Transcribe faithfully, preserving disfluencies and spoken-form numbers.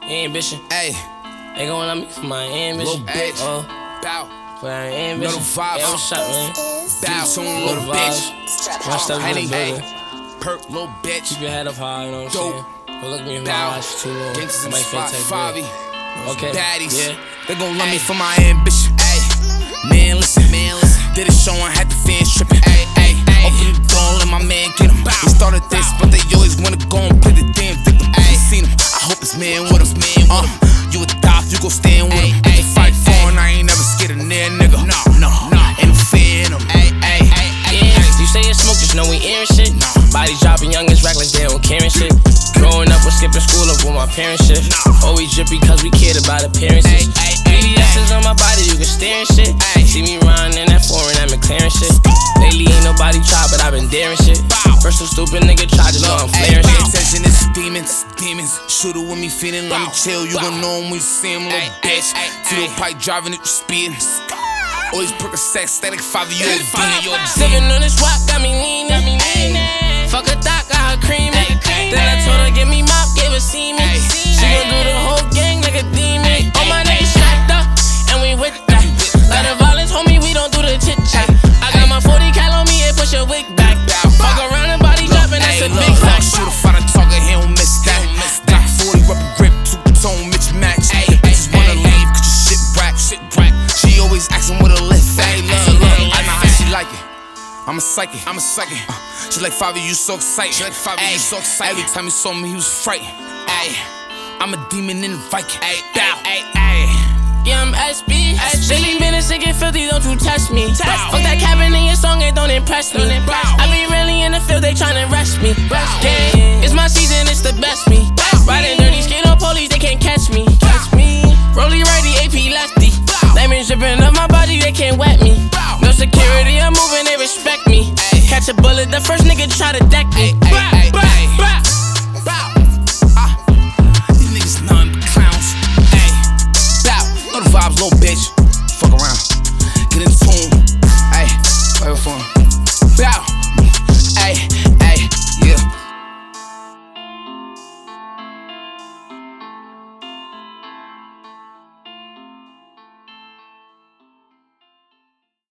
ambition. Hey, They gon' love me for my ambition. little bitch. Oh, Bow. for that ambition. Know the vibes. Yeah, what's up, man? Bow. Soon, Know little the bitch. vibes. My stuff in the Henny, building. Perk, little bitch. Keep your head up high, you know what I'm Dope. saying? Don't look me in my Bow. eyes too long. Gangsters in I the might spot. take Favi. Okay. Baddies. Yeah. They gon' love me for my ambition. Ay. Man, listen. Man, listen. Did a show and had the fans trippin'. Ay, ay, ay. Open the door and let my man get him. He started this, but they always wanna go and play the damn victim. Ay. Seen him. I hope this man with him. Man, uh, you a thot, you gon' stand with him. Ay, fight for and I ain't never scared of near nigga. No, no, no. Ain't no fear in him. Ay, ay, ay, Yeah, you say it's smoke, just know we airing shit. Body dropping, youngins reckless, they don't care and shit. Growing up, we're skipping school up with my parents shit. Always drippy cause we cared about appearances. B B S is on my body, you can stare and shit. See me riding in that foreign, that McLaren shit. Lately ain't nobody try, but I've been daring shit. First some stupid nigga try, just know I'm flaring pay shit. attention, it's demons, demons. Shooter with me feeling, let me chill. You gon' know him when you see him, little bitch. Tito pipe driving it, you speeding. Always Percocet, static five, you a demon. Sippin' on this rock, got me leanin'. Fuck a thought, got her creamin'. Then I told her, give me mop, gave her semen. She gon' do the whole gang like a demon. All my niggas strapped up, and we with that. Like the violence, homie, we don't do the chit chat. I got my forty cal on me and push your wig back. Fuck around and body dropping, that's a big fact. Shooter find a target, he don't miss that. Got forty rubber grip, two tone, Mitch match. The bitches wanna leave, cause your shit whack, shit whack. She always asking what a lift at. Look, look, I know how she like it. I'm a psychic, I'm a psychic. Uh, she like Favi, you so excited. She like Favi, you so excited. Every time he saw me, he was frightened. Ay, I'm a demon in the Viking. Ay, bow, ay, ay. Yeah, I'm S B. Silly minutes and get filthy, don't you test me. Fuck that cabin in your song, it don't impress me. I be really in the field, they tryna rest me. Gang, it's my season, it's the best me. Riding dirty, skin on police, they can't catch me. Catch me. Rollie righty, A P lefty. Diamonds dripping up my body, they can't wet me. No security, I'm moving, they respect me. Catch a bullet, the first nigga try to deck me.